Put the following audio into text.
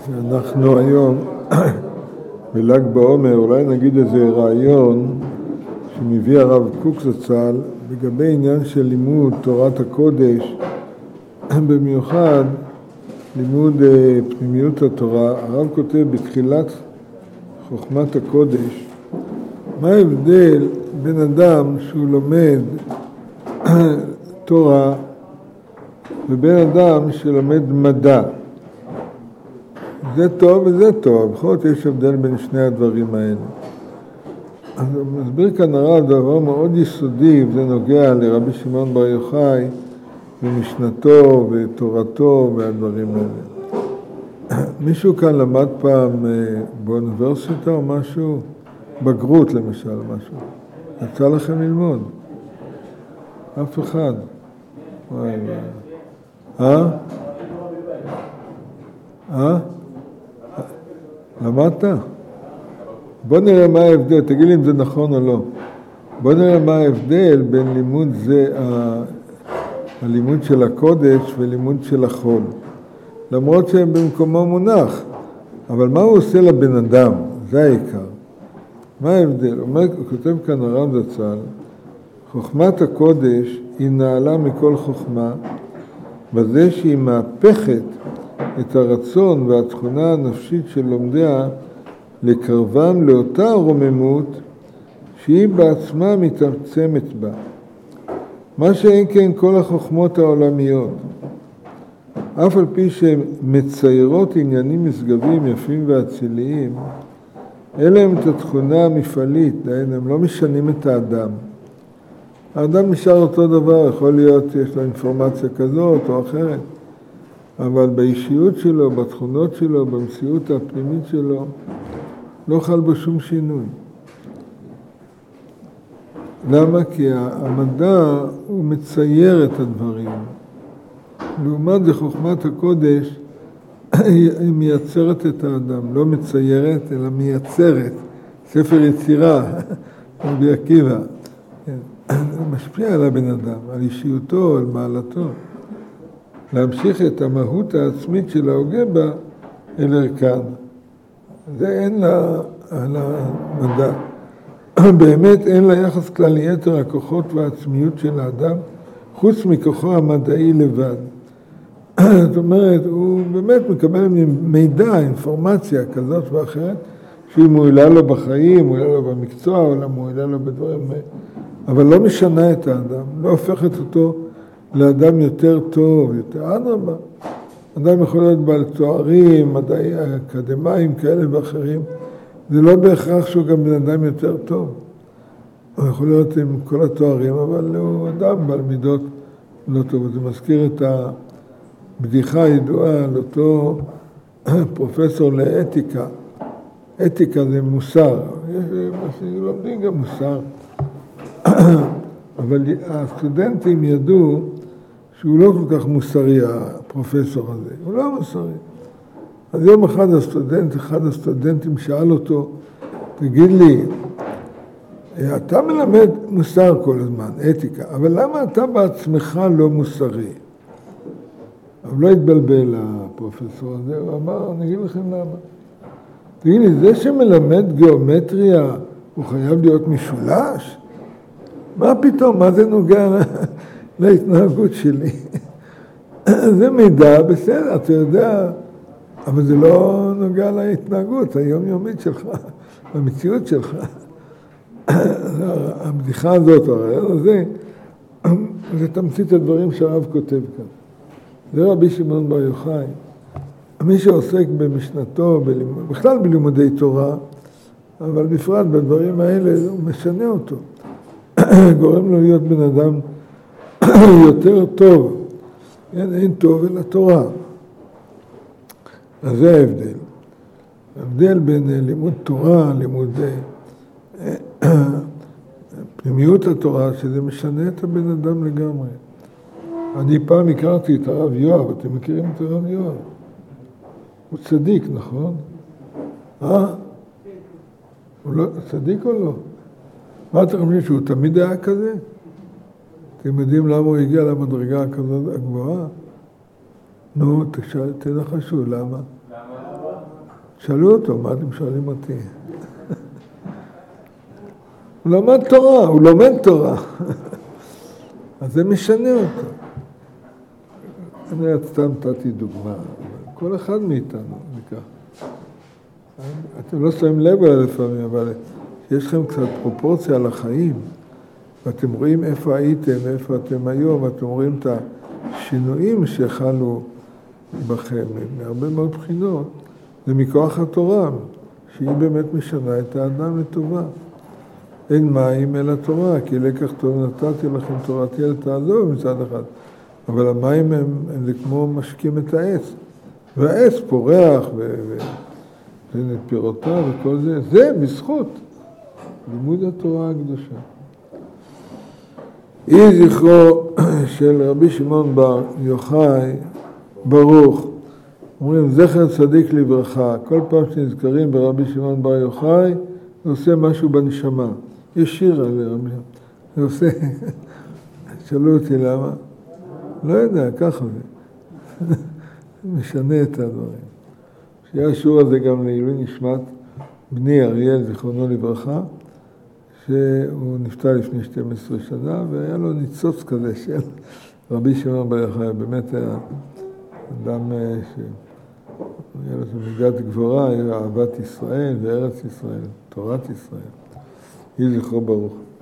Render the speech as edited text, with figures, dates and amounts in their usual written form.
אנחנו היום בל"ג בעומר, אולי נגיד איזה רעיון שמביא הרב קוק זצ"ל לגבי עניין של לימוד תורת הקודש, במיוחד לימוד פנימיות התורה. הרב כותב בתחילת חוכמת הקודש, מה ההבדל בין אדם שהוא לומד תורה ובין אדם שלומד מדע? זה טוב וזה טוב, בכל זאת יש הבדל בין שני הדברים האלה. אז הוא מסביר כאן הרב דבר מאוד יסודי, וזה נוגע לרבי שמעון בר יוחאי ומשנתו ותורתו והדברים האלה. מישהו כאן למד פעם באוניברסיטה או משהו? בגרות למשל, משהו. יצא לכם ללמוד? אף אחד. וואי וואי. למדת? בוא נראה מה ההבדל, תגיד לי אם זה נכון או לא. בוא נראה מה ההבדל בין לימוד זה, הלימוד של הקודש ולימוד של החול. למרות שהם במקומו מונח, אבל מה הוא עושה לבן אדם? זה העיקר. מה ההבדל? הוא כותב כאן הרב זצ"ל, חוכמת הקודש היא נעלה מכל חוכמה, בזה שהיא מהפכת את הרצון והתכונה הנפשית של לומדיה לקרבם לאותה רוממות שהיא בעצמה מתעצמת בה. מה שאין כן כל החוכמות העולמיות, אף על פי שהן מציירות עניינים משגבים יפים ואציליים, אלה הם את התכונה המפעלית, הם לא משנים את האדם. האדם נשאר אותו דבר, יכול להיות שיש לו אינפורמציה כזאת או אחרת, אבל באישיות שלו, בתכונות שלו, במציאות הפנימית שלו, לא חל בו שום שינוי. למה? כי המדע הוא מצייר את הדברים. לעומת זה חוכמת הקודש היא מייצרת את האדם, לא מציירת אלא מייצרת. ספר יצירה, רבי עקיבא. זה משפיע על הבן אדם, על אישיותו, על מעלתו. להמשיך את המהות העצמית של ההוגה בה אל ערכן. זה אין לה על המדע. באמת אין לה יחס כלל יתר הכוחות והעצמיות של האדם, חוץ מכוחו המדעי לבד. זאת אומרת, הוא באמת מקבל מידע, אינפורמציה כזאת ואחרת, שהיא מועילה לו בחיים, מועילה לו במקצוע, או מועילה לו בדברים, אבל לא משנה את האדם, לא הופכת אותו לאדם יותר טוב, יותר אדרבה. אדם יכול להיות בעל תוארים, מדעי אקדמיים כאלה ואחרים, זה לא בהכרח שהוא גם בן אדם יותר טוב. הוא יכול להיות עם כל התוארים, אבל הוא אדם בעל מידות לא טוב. זה מזכיר את הבדיחה הידועה על אותו פרופסור לאתיקה. אתיקה זה מוסר, לומדים גם מוסר. אבל הסטודנטים ידעו שהוא לא כל כך מוסרי, הפרופסור הזה. הוא לא מוסרי. אז יום אחד הסטודנטים שאל אותו, תגיד לי, אתה מלמד מוסר כל הזמן, אתיקה, אבל למה אתה בעצמך לא מוסרי? אבל לא התבלבל הפרופסור הזה, הוא אמר, אני אגיד לכם למה. תגיד לי, זה שמלמד גיאומטריה, הוא חייב להיות משולש? מה פתאום? מה זה נוגע להתנהגות שלי? זה מידע, בסדר, אתה יודע, אבל זה לא נוגע להתנהגות היומיומית שלך, במציאות שלך. הבדיחה הזאת, הרעיון הזה, זה תמצית הדברים שהרב כותב כאן. זה רבי שמעון בר יוחאי. מי שעוסק במשנתו, בכלל בלימודי תורה, אבל בפרט בדברים האלה, הוא משנה אותו. גורם לו להיות בן אדם יותר טוב. אין טוב אלא תורה. אז זה ההבדל. ההבדל בין לימוד תורה, לימוד פנימיות התורה, שזה משנה את הבן אדם לגמרי. אני פעם הכרתי את הרב יואב, אתם מכירים את הרב יואב? הוא צדיק, נכון? הוא לא צדיק או לא? מה אתם חושבים שהוא תמיד היה כזה? אתם יודעים למה הוא הגיע למדרגה הכזאת הגבוהה? נו, תנחשו, למה? שאלו אותו, מה אתם שואלים אותי? הוא למד תורה, הוא לומד תורה. אז זה משנה אותו. אני סתם נתתי דוגמה, כל אחד מאיתנו ניקח. אתם לא שמים לב אליי לפעמים, אבל יש לכם קצת פרופורציה לחיים, ואתם רואים איפה הייתם, איפה אתם היום, ואתם רואים את השינויים שחלו בכם, מהרבה מאוד בחינות, זה מכוח התורה, שהיא באמת משנה את האדם לטובה. אין מים אלא תורה, כי לקח טוב נתתי לכם תורתי אל תעזוב מצד אחד. אבל המים הם כמו משקים את העץ. והעץ פורח ונותן את פירותיו וכל זה. זה בזכות לימוד התורה הקדושה. יהי זכרו של רבי שמעון בר יוחאי ברוך. אומרים זכר צדיק לברכה. כל פעם שנזכרים ברבי שמעון בר יוחאי, זה עושה משהו בנשמה. יש שיר על רבי שמעון. זה עושה... שאלו אותי למה? לא יודע, ככה זה. משנה את הדברים. שהיה השיעור הזה גם לעילוי נשמת בני אריאל, זיכרונו לברכה, שהוא נפטר לפני 12 שנה, והיה לו ניצוץ כזה של רבי שמעון בר יוחאי. באמת היה אדם שהיה לו מידת גבורה, היה אהבת ישראל וארץ ישראל, תורת ישראל. יהי זכרו ברוך.